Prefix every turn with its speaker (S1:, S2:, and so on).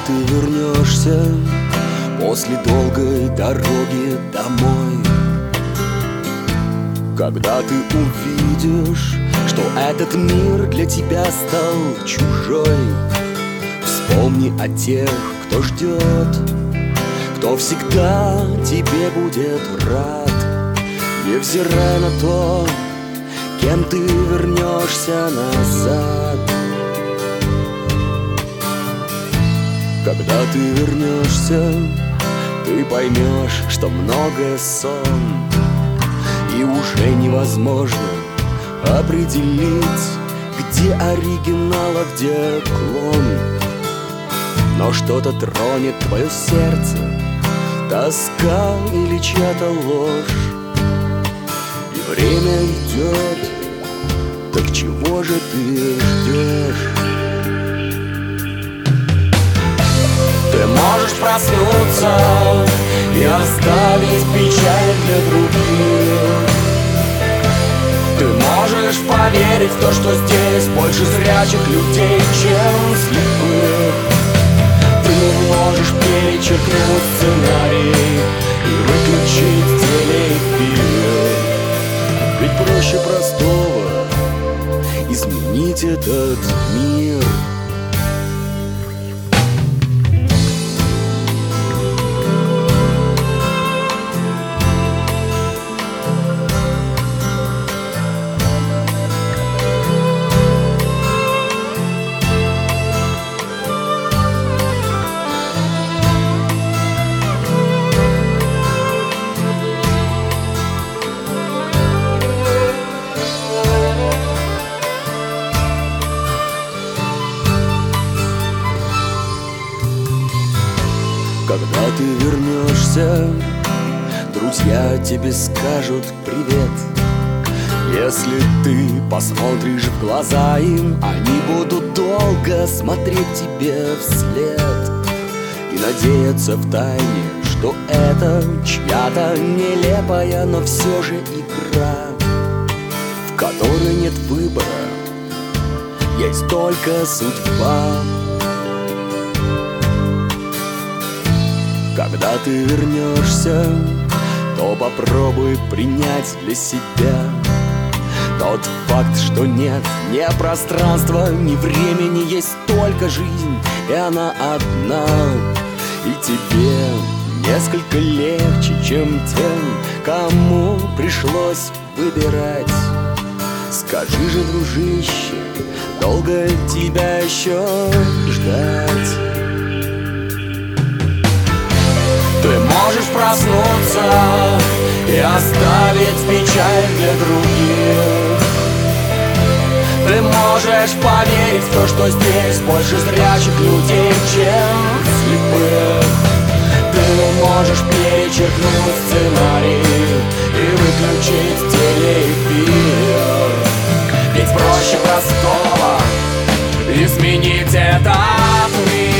S1: ты вернешься после долгой дороги домой, когда ты увидишь, что этот мир для тебя стал чужой, вспомни о тех, кто ждет, кто всегда тебе будет рад, невзирая на то, кем ты вернешься назад. Когда ты вернешься, ты поймешь, что многое сон, и уже невозможно определить, где оригинал, а где клон. Но что-то тронет твое сердце, тоска или чья-то ложь, и время идет, так чего же ты ждешь? Ты можешь проснуться и оставить печаль для других. Ты можешь поверить в то, что здесь больше зрячих людей, чем слепых. Ты можешь перечеркнуть сценарий и выключить телеэфир. Ведь проще простого изменить этот мир. Когда ты вернешься, друзья тебе скажут привет. Если ты посмотришь в глаза им, они будут долго смотреть тебе вслед и надеяться втайне, что это чья-то нелепая, но все же игра, в которой нет выбора, есть только судьба. Когда ты вернешься, то попробуй принять для себя тот факт, что нет ни пространства, ни времени, есть только жизнь, и она одна. И тебе несколько легче, чем тем, кому пришлось выбирать. Скажи же, дружище, долго тебя еще ждать? Ты можешь проснуться и оставить печаль для других. Ты можешь поверить в то, что здесь больше зрячих людей, чем слепых. Ты можешь перечеркнуть сценарий и выключить телеэфир. Ведь проще простого изменить этот мир.